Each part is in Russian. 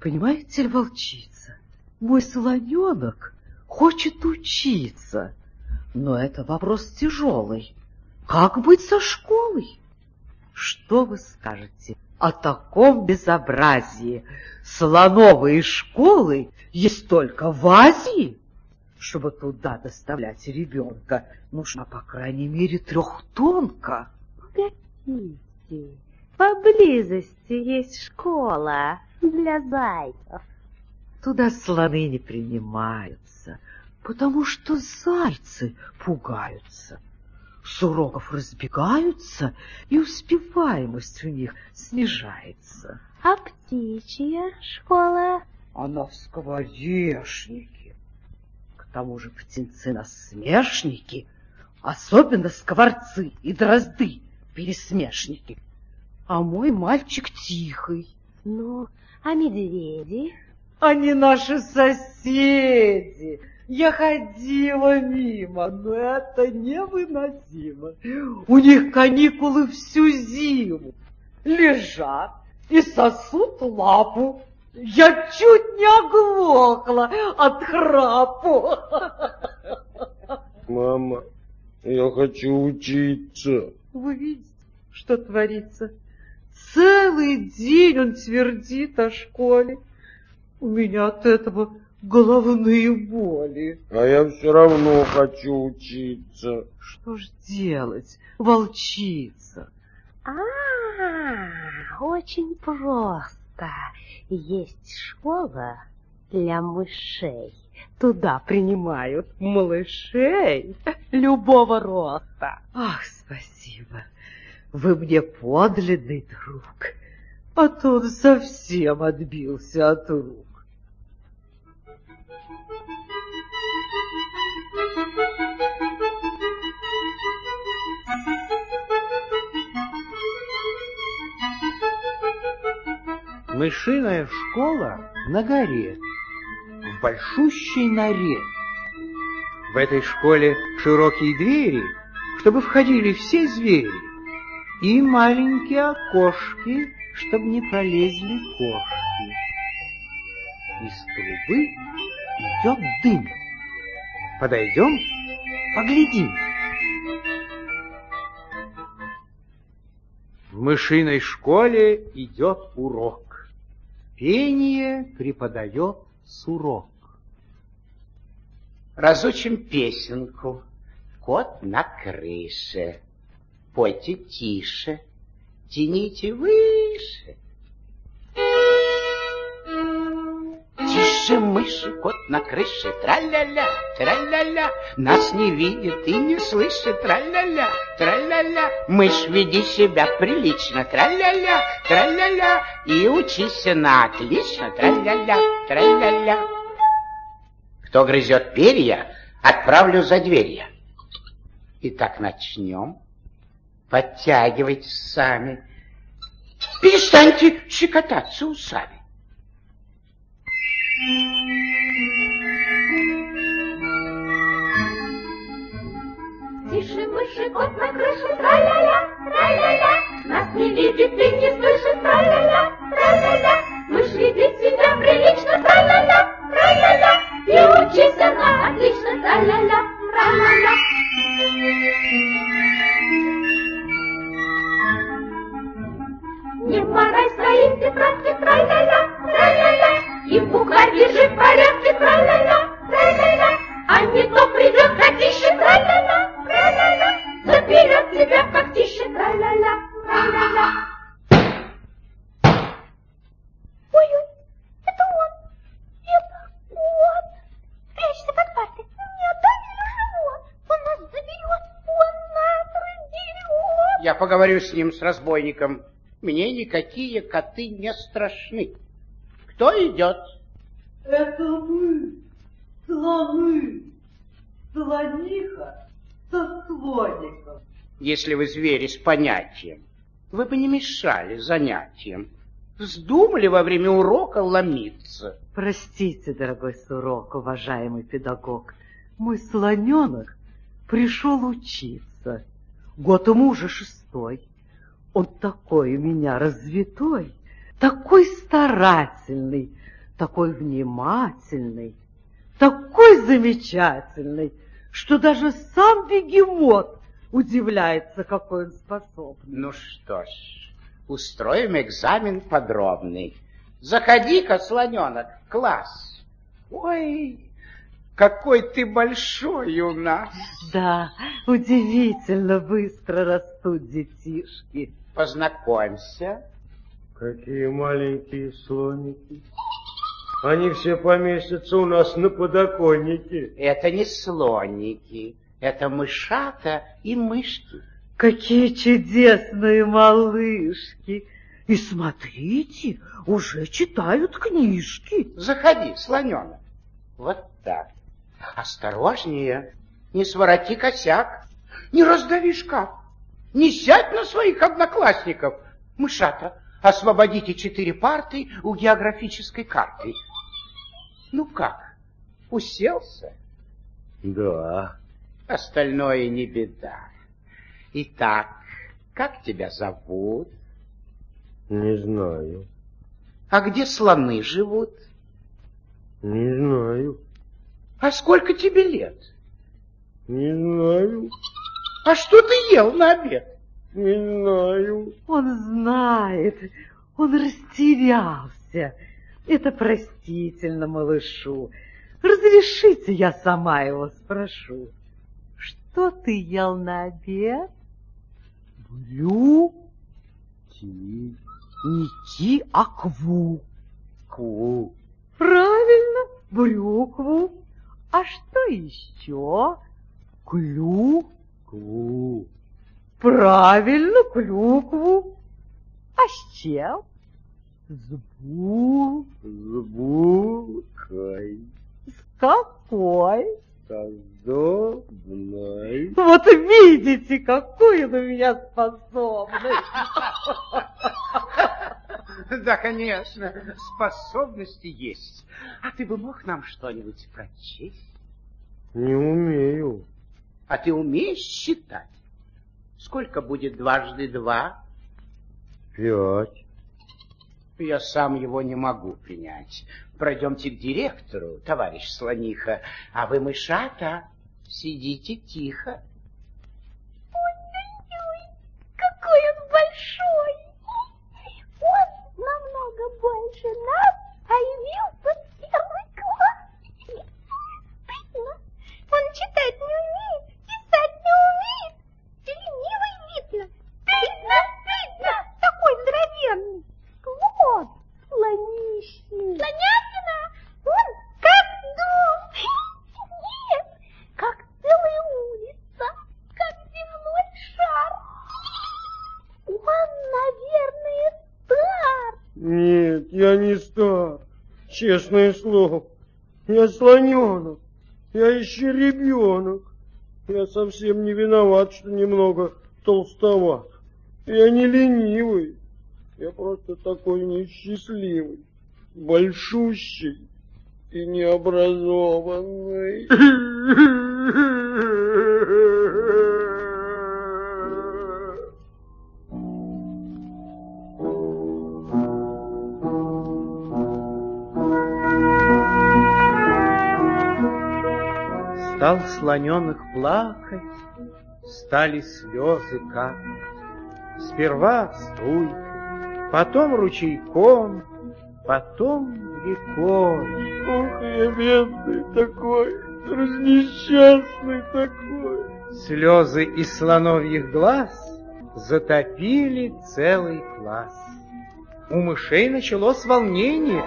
Понимаете ли, волчица, мой слоненок хочет учиться, но это вопрос тяжелый. Как быть со школой? Что вы скажете о таком безобразии? Слоновые школы есть только в Азии. Чтобы туда доставлять ребенка, нужно, по крайней мере, 3-тонка. Погодите, поблизости есть школа для зайцев. Туда слоны не принимаются, потому что зайцы пугаются. С уроков разбегаются, и успеваемость у них снижается. А птичья школа? Она в скворечнике. К тому же птенцы-насмешники, особенно скворцы и дрозды, пересмешники. А мой мальчик тихий. Ну, а медведи? Они наши соседи. Я ходила мимо, но это невыносимо. У них каникулы всю зиму. Лежат и сосут лапу. Я чуть не оглохла от храпу. Мама, я хочу учиться. Вы видите, что творится? Целый день он твердит о школе. У меня от этого головные боли. А я все равно хочу учиться. Что ж делать, волчица? Очень просто. Есть школа для мышей. Туда принимают малышей любого роста. Ах, спасибо. Вы мне подлинный друг. А то он совсем отбился от рук. Мышиная школа на горе, в большущей норе. В этой школе широкие двери, чтобы входили все звери, и маленькие окошки, чтобы не пролезли кошки. Из трубы идет дым. Подойдем, поглядим. В мышиной школе идет урок. Пение преподает сурок. Разучим песенку. Кот на крыше. Пойте тише, тяните выше. Тише, мыши, кот на крыше. Тра-ля-ля, тра-ля-ля. Нас не видит и не слышит. Тра-ля-ля, тра-ля-ля. Мышь, веди себя прилично. Тра-ля-ля, тра-ля-ля. И учись на отлично. Тра-ля-ля, тра-ля-ля. Кто грызет перья, отправлю за дверья. Итак, начнем. Подтягивайтесь сами. Перестаньте щекотаться усами. Тише, мыши, кот на крыше, тра-ля-ля, тра-ля-ля. Нас не видит и не слышит, тра-ля-ля, тра-ля-ля. Мышь, веди себя прилично, тра-ля-ля, тра-ля-ля. И учись она отлично, тра-ля-ля, тра-ля-ля. Не морай свои тетрадки, тра-ля-ля, тра-ля-ля. И бухарь держи в порядке, тра-ля-ля, тра-ля-ля. А не то придет котище, тра-ля-ля, тра-ля-ля. Заберет тебя как тише, тра-ля-ля, тра-ля-ля. Ой-ой, это он, прячься под парты. Не отдавили живот, он нас заберет, он нас раздерет. Я поговорю с ним, с разбойником. Мне никакие коты не страшны. Кто идет? Это мы, слоны, слониха со слоником. Если вы звери с понятием, вы бы не мешали занятиям. Вздумали во время урока ломиться. Простите, дорогой сурок, уважаемый педагог, мой слоненок пришел учиться. Год ему уже 6. Он такой у меня развитой, такой старательный, такой внимательный, такой замечательный, что даже сам бегемот удивляется, какой он способный. Ну что ж, устроим экзамен подробный. Заходи-ка, слоненок, в класс. Ой, какой ты большой у нас. Да, удивительно быстро растут детишки. Познакомься. Какие маленькие слоники. Они все поместятся у нас на подоконнике. Это не слоники, это мышата и мышки. Какие чудесные малышки! И смотрите, уже читают книжки. Заходи, слоненок. Вот так. Осторожнее, не свороти косяк, не раздави шкаф, не сядь на своих одноклассников. Мышата, освободите 4 парты у географической карты. Ну как, уселся? Да. Остальное не беда. Итак, как тебя зовут? Не знаю. А где слоны живут? Не знаю. А сколько тебе лет? Не знаю. А что ты ел на обед? Не знаю. Он знает, он растерялся. Это простительно малышу. Разрешите, я сама его спрошу. Что ты ел на обед? Брюки. Не ки, а кву. Ку. Правильно, брюкву. А что еще? Клю. Ку. Правильно, клюкву. А с чем? С булкой. С какой? Подобной. Вот видите, какой он у меня способный. Да, конечно, способности есть. А ты бы мог нам что-нибудь прочесть? Не умею. А ты умеешь считать? Сколько будет 2 × 2? 5. Я сам его не могу принять. Пройдемте к директору, товарищ Слониха, а вы, мышата, сидите тихо. Ой-ой-ой, какой он большой! Он намного больше нас, а явился в 1 класс. Стыдно. Он читать не умеет, писать не умеет. Ленивый видно. Стыдно, стыдно. Такой здоровенный. Вот, слонищий. Слонятина, он как дом. Нет, как целая улица, как земной шар. Он, наверное, стар. Нет, я не стар. Честное слово. Я слоненок. Я еще ребенок. Я совсем не виноват, что немного толстоват. Я не ленивый. Я просто такой несчастливый, большущий и необразованный. Стал слоненок плакать, стали слезы капать. Сперва струйкой, потом ручейком, потом рекой. Ох, я бедный такой, разнесчастный такой. Слезы из слоновьих глаз затопили целый класс. У мышей началось волнение.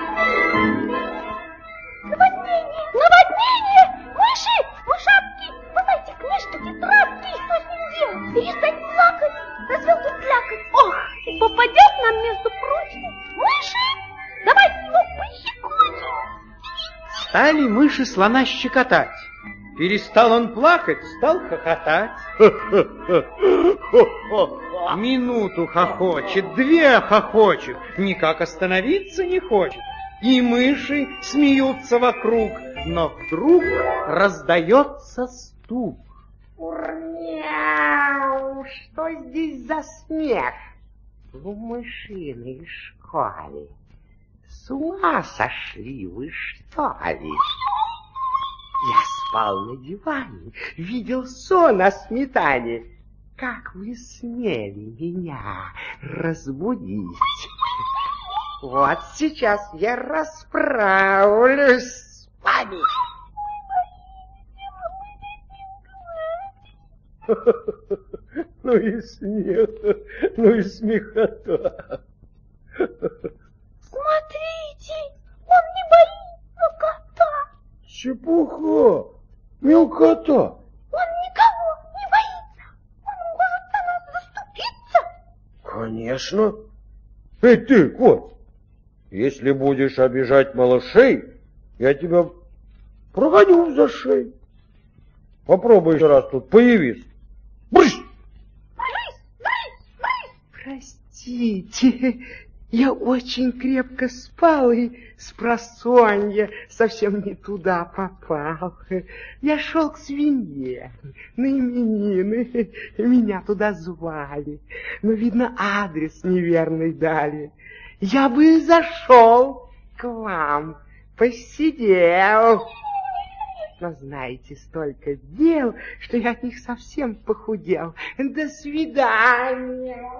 Наводнение! Мыши! Мышатки! Давайте книжки, тетрадки! Что с ним делать? Перестать плакать! Разве он тут плакать? Ох, и попадет нам, между прочим, мыши! Давайте его пощекочем! Стали мыши слона щекотать. Перестал он плакать, стал хохотать. Минуту хохочет, 2 хохочет, никак остановиться не хочет. И мыши смеются вокруг, но вдруг раздается стук. Урняу, что здесь за смех? В мышиной школе. С ума сошли вы, что ли? Я спал на диване, видел сон о сметане. Как вы смели меня разбудить? Вот сейчас я расправлюсь с вами. Ну и смех, ну и смехота. Смотрите, он не боится кота. Чепуха, мелкота. Он никого не боится. Он может за нас заступиться. Конечно. Эй ты, кот, если будешь обижать малышей, я тебя прогоню за шею. Попробуй еще раз тут появиться. Брысь! Простите, я очень крепко спал и спросонья совсем не туда попал. Я шел к свинье на именины, меня туда звали, но, видно, адрес неверный дали. Я бы зашел к вам, посидел. Но знаете, столько дел, что я от них совсем похудел. До свидания.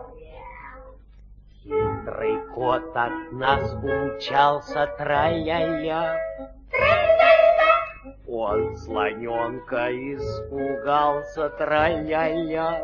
Хитрый кот от нас умчался, тра-ля-ля. Он слоненка испугался, тра-ля-ля.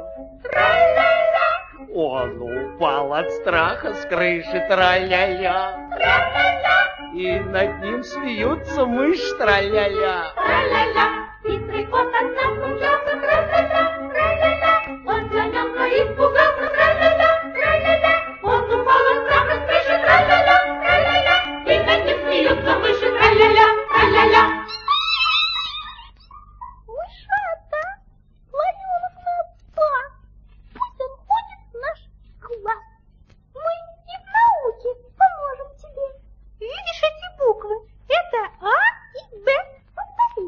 Он упал от страха с крыши, тра-ля-ля. И над ним смеются мышь, тра-ля-ля. Тра-ля-ля, хитрый кот от нас умчался, тра-ля-ля, тра-ля-ля. Он слоненка испугался, тра-ля-ля, тра-ля-ля. Он упал от страха с крыши, тра-ля-ля, тра-ля-ля. И над ним смеются мыши, тра-ля-ля, тра-ля-ля. Мышата, слоненок нас спас. Пусть он ходит в наш класс. Мы и в науке поможем тебе. Видишь эти буквы? Это А и Б. Повтори.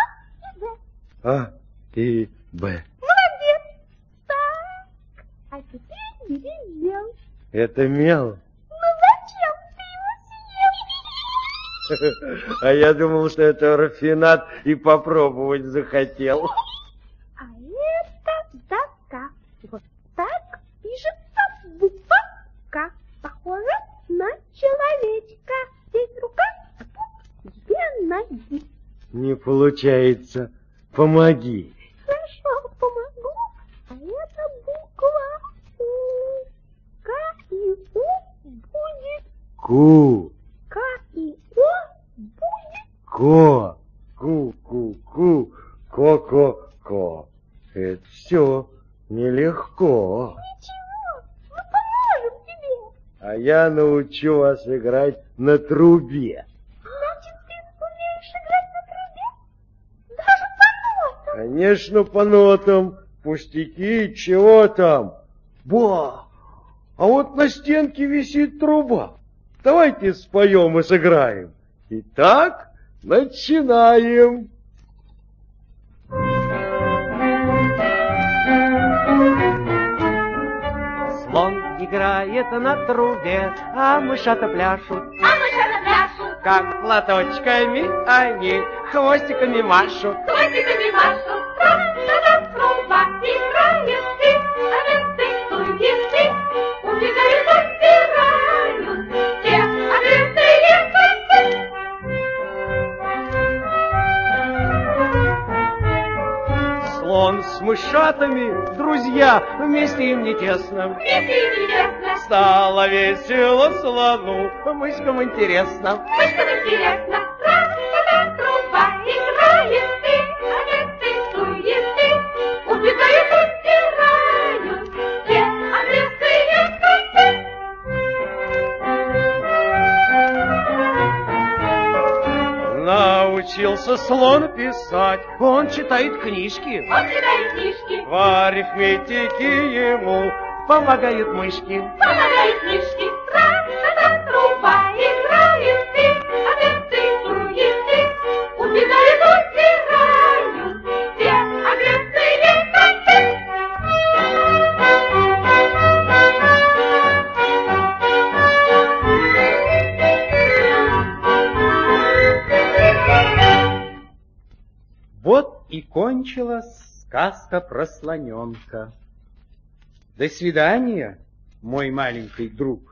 А и Б. А и Б. Молодец. Так, а теперь бери мел. Это мел. Ну зачем ты его съел? А я думал, что это рафинат и попробовать захотел. А это доска. Вот так пишется буква К. Похоже на человечка. Здесь рука, а тут две ноги. Не получается. Помоги. Хорошо, помогу. А это буква У. К и У будет. Ку. К и О будет. Ко. Ку-ку-ку. Ко-ко-ко. Это все нелегко. Ничего, мы поможем тебе. А я научу вас играть на трубе. Значит, ты умеешь играть на трубе? Даже по нотам. Конечно, по нотам. Пустяки, чего там? Ба! А вот на стенке висит труба. Давайте споем и сыграем. Итак, начинаем. Слон играет на трубе, а мышата пляшут. А мышата пляшут, Как платочками они хвостиками машут. хвостиками машут. Тра-та-та, труба играет, и овец танцует, и убегают, отбирают те овечные концы. Слон с мышатами, друзья, вместе им не тесно. Вместе интересно, Стало весело слону, мышкам интересно. мышкам интересно. Тра-та-та, труба играет, и овец танцует, и убегают, отбирают те овечные концы. Научился слон писать, он читает книжки. Он читает книжки, В арифметике ему помогают мышки. помогает книжки. Тра-та-та, труба играет, и овец танцует, и убегают, отбирают те овечные концы. Вот и кончилась сказка про слоненка. До свидания, мой маленький друг.